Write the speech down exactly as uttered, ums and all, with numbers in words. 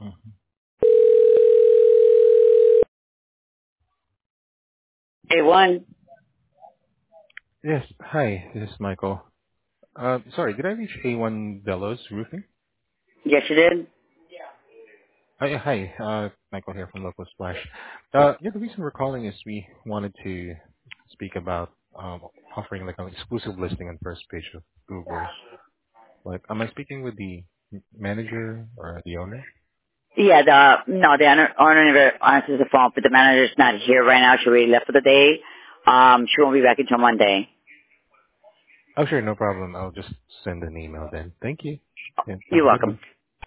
A one. Yes. Hi, this is Michael. Uh, Sorry, did I reach A one Bellows Roofing? Yes, you did. Oh, yeah, hi, uh, Michael here from Local Splash. Uh, Yeah, the reason we're calling is we wanted to speak about um offering like an exclusive listing on first page of Google. Like, am I speaking with the manager or the owner? Yeah, the no, the owner, owner never answers the phone, but the manager's not here right now. She already left for the day. Um, she won't be back until Monday. Oh, sure, no problem. I'll just send an email then. Thank you, and have You're a good one. welcome.